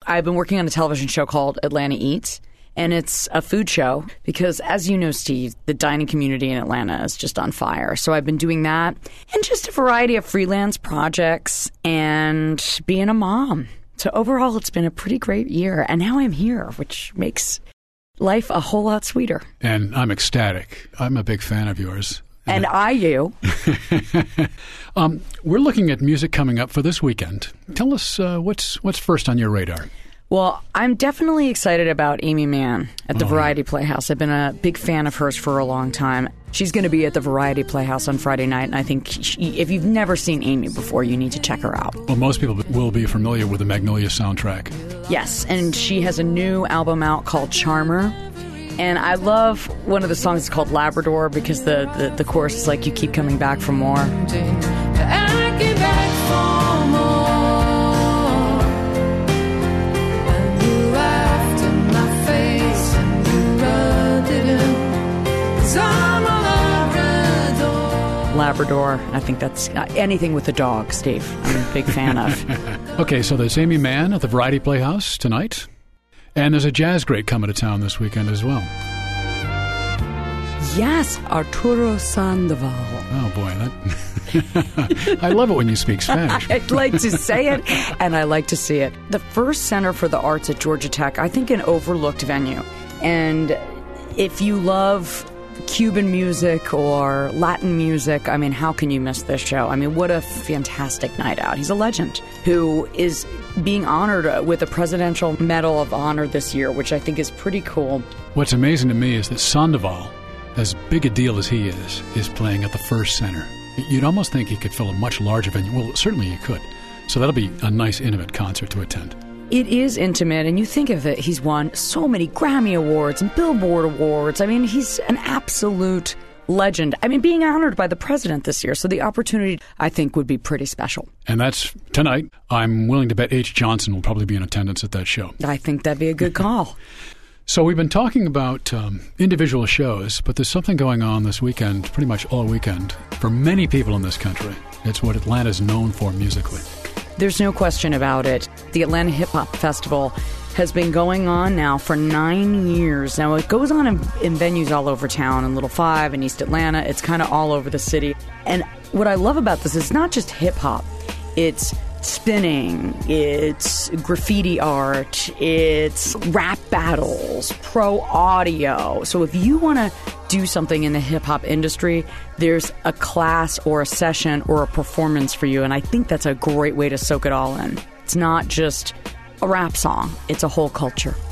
I've been working on a television show called Atlanta Eats, and it's a food show because, as you know, Steve, the dining community in Atlanta is just on fire. So I've been doing that and just a variety of freelance projects and being a mom. So overall, it's been a pretty great year. And now I'm here, which makes life a whole lot sweeter. And I'm ecstatic. I'm a big fan of yours. And you. We're looking at music coming up for this weekend. Tell us what's first on your radar. Well, I'm definitely excited about Amy Mann at the Variety Playhouse. I've been a big fan of hers for a long time. She's going to be at the Variety Playhouse on Friday night, and I think if you've never seen Amy before, you need to check her out. Well, most people will be familiar with the Magnolia soundtrack. Yes, and she has a new album out called Charmer. And I love one of the songs called Labrador because the chorus is like, you keep coming back for more. Labrador. I think that's anything with a dog, Steve. I'm a big fan of. Okay, so there's Amy Mann at the Variety Playhouse tonight. And there's a jazz great coming to town this weekend as well. Yes, Arturo Sandoval. Oh, boy. I love it when you speak Spanish. I'd like to say it, and I like to see it. The first Center for the Arts at Georgia Tech, I think an overlooked venue. And if you love Cuban music or Latin music, I mean, how can you miss this show? I mean, what a fantastic night out. He's a legend who is being honored with a Presidential Medal of Honor this year, which I think is pretty cool. What's amazing to me is that Sandoval, as big a deal as he is playing at the First Center. You'd almost think he could fill a much larger venue. Well, certainly he could. So that'll be a nice, intimate concert to attend. It is intimate, and you think of it, he's won so many Grammy Awards and Billboard Awards. I mean, he's an absolute legend. I mean, being honored by the president this year, so the opportunity, I think, would be pretty special. And that's tonight. I'm willing to bet H. Johnson will probably be in attendance at that show. I think that'd be a good call. So we've been talking about individual shows, but there's something going on this weekend, pretty much all weekend, for many people in this country. It's what Atlanta's known for musically. There's no question about it. The Atlanta Hip Hop Festival has been going on now for 9 years. Now, it goes on in venues all over town, in Little Five, in East Atlanta. It's kind of all over the city. And what I love about this is not just hip hop. It's spinning, it's graffiti art, it's rap battles, pro audio. So if you want to do something in the hip-hop industry, there's a class or a session or a performance for you, and I think that's a great way to soak it all in. It's not just a rap song, it's a whole culture.